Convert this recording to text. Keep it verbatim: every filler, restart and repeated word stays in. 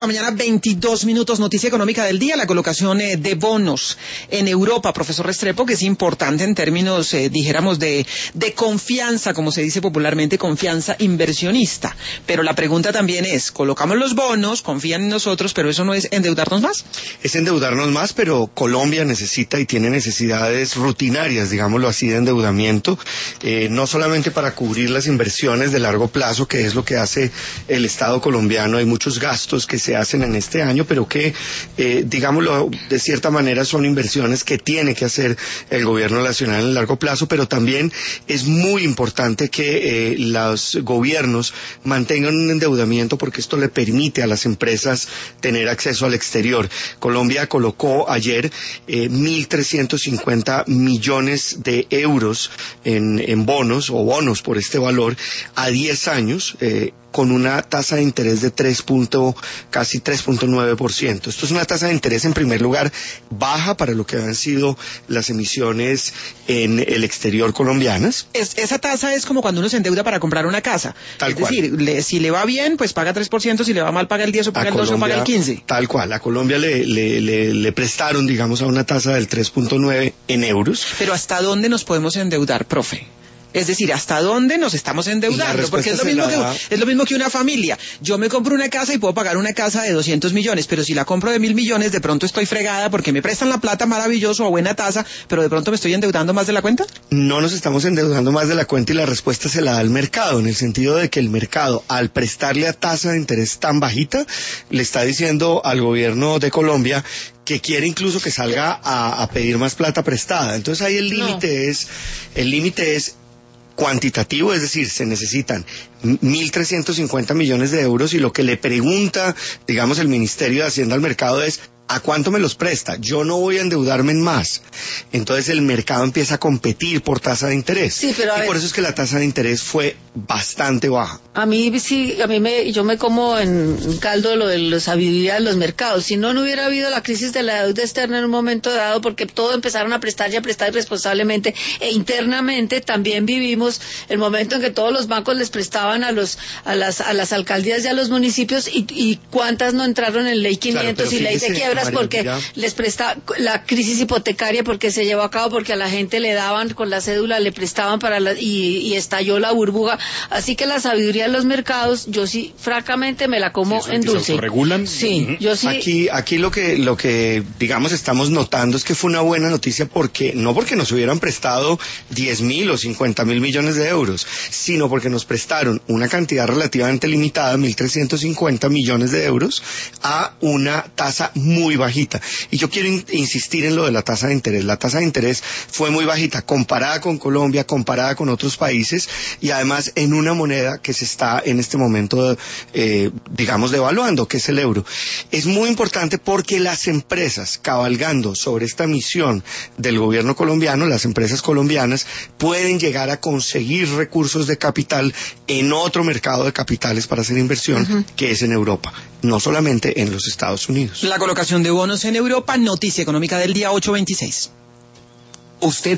Mañana veintidós minutos, noticia económica del día, la colocación eh, de bonos en Europa, profesor Restrepo, que es importante en términos, eh, dijéramos, de, de confianza, como se dice popularmente, confianza inversionista. Pero la pregunta también es, colocamos los bonos, confían en nosotros, pero eso no es endeudarnos más. Es endeudarnos más, pero Colombia necesita y tiene necesidades rutinarias, digámoslo así, de endeudamiento, eh, no solamente para cubrir las inversiones de largo plazo, que es lo que hace el Estado colombiano. Hay muchos gastos que se hacen en este año, pero que, eh, digámoslo, de cierta manera son inversiones que tiene que hacer el gobierno nacional en el largo plazo, pero también es muy importante que eh, los gobiernos mantengan un endeudamiento porque esto le permite a las empresas tener acceso al exterior. Colombia colocó ayer eh, mil trescientos cincuenta millones de euros en, en bonos o bonos por este valor a diez años, eh, con una tasa de interés de tres punto, casi tres punto nueve por ciento. Esto es una tasa de interés, en primer lugar, baja para lo que han sido las emisiones en el exterior colombianas. Es, esa tasa es como cuando uno se endeuda para comprar una casa. Tal es cual. decir, le, si le va bien, pues paga tres por ciento, si le va mal, paga el diez, o paga A el doce, Colombia, o paga el quince. Tal cual. A Colombia le, le, le, le prestaron, digamos, a una tasa del tres punto nueve en euros. Pero ¿hasta dónde nos podemos endeudar, profe? Es decir, ¿hasta dónde nos estamos endeudando? Porque es lo mismo que, es lo mismo que una familia. Yo me compro una casa y puedo pagar una casa de doscientos millones, pero si la compro de mil millones, de pronto estoy fregada porque me prestan la plata maravilloso a buena tasa, pero de pronto me estoy endeudando más de la cuenta. No nos estamos endeudando más de la cuenta y la respuesta se la da el mercado, en el sentido de que el mercado, al prestarle a tasa de interés tan bajita, le está diciendo al gobierno de Colombia que quiere incluso que salga a, a pedir más plata prestada. Entonces ahí el límite no. es, el límite es cuantitativo, es decir, se necesitan mil trescientos cincuenta millones de euros y lo que le pregunta, digamos, el Ministerio de Hacienda al mercado es ¿a cuánto me los presta? Yo no voy a endeudarme en más. Entonces el mercado empieza a competir por tasa de interés. Sí, pero a y ver, por eso es que la tasa de interés fue bastante baja. A mí sí, a mí me, yo me como en caldo lo de la sabiduría de los mercados. Si no, no hubiera habido la crisis de la deuda externa en un momento dado, porque todo empezaron a prestar y a prestar irresponsablemente, e internamente también vivimos el momento en que todos los bancos les prestaban a los, a las, a las alcaldías y a los municipios, y, y cuántas no entraron en ley quinientos claro, y ley de quiebra porque ya. les presta la crisis hipotecaria porque se llevó a cabo porque a la gente le daban con la cédula, le prestaban para la, y, y estalló la burbuja. Así que la sabiduría de los mercados, yo sí, francamente, me la como sí, en dulce. ¿Se autorregulan? Sí, uh-huh. yo sí. Aquí, aquí lo que, lo que, digamos, estamos notando es que fue una buena noticia porque, no porque nos hubieran prestado diez mil o cincuenta mil millones de euros, sino porque nos prestaron una cantidad relativamente limitada, mil trescientos cincuenta millones de euros, a una tasa muy muy bajita. Y yo quiero in- insistir en lo de la tasa de interés. La tasa de interés fue muy bajita comparada con Colombia, comparada con otros países, y además en una moneda que se está en este momento, eh, digamos, devaluando, que es el euro. Es muy importante porque las empresas, cabalgando sobre esta misión del gobierno colombiano, las empresas colombianas pueden llegar a conseguir recursos de capital en otro mercado de capitales para hacer inversión, uh-huh. que es en Europa, no solamente en los Estados Unidos. La colocación de bonos en Europa, noticia económica del día ocho veintiséis. Usted